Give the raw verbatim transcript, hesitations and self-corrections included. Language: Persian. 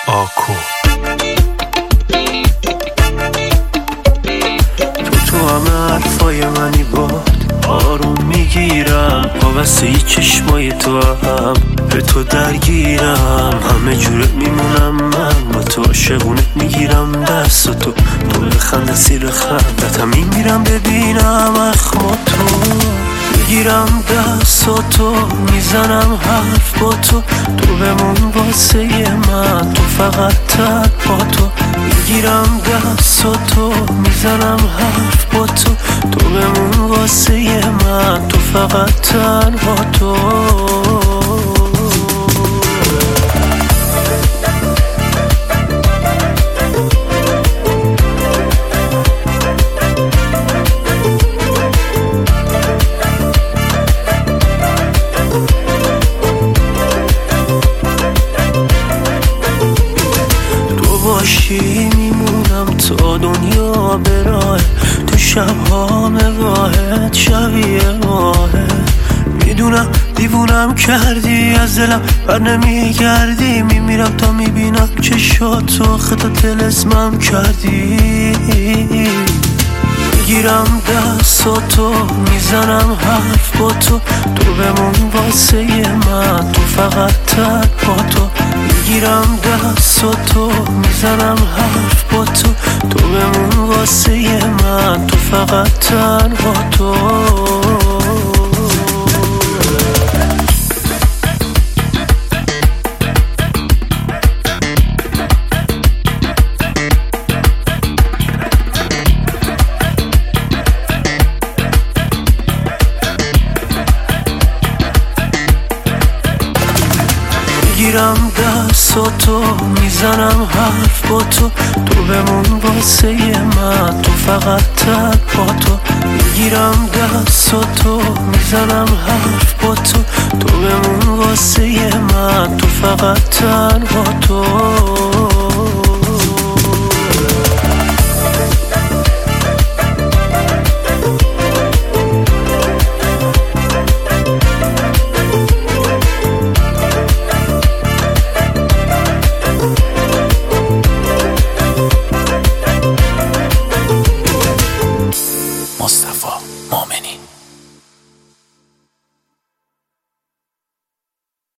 آکو تو تو همه حرفای منی باد آروم میگیرم وابسته ی چشمای تو هم به تو درگیرم همه جورت میمونم من با تو عاشقونت میگیرم دست تو تو بخنده سیر خندت هم میمیرم ببینم اخما تو میگیرم دست تو میزنم حرف با تو تو بمون واسه من تو فقط تک با تو میگیرم دست تو میزنم حرف با تو تو بمون واسه من تو فقط تنها تو باشی میمونم تا دنیا براه تو شبها نگاهت شبیه ماهه میدونم دیوونم کردی از دلم بر نمیگردی میمیرم تا میبینم چشاتو خطا تلسمم کردی میگیرم دستاتو میزنم حرف با تو تو بمون واسه من تو فقط تک با تو میگیرم دستاتو میزنم حرف با تو تو بمون واسه من تو فقط تنها تو میگیرم دستاتو میزنم حرف با تو تو بمون واسه من تو فقط تک با تو میگیرم دستاتو میزنم حرف با تو تو بمون واسه من تو فقط تنها تو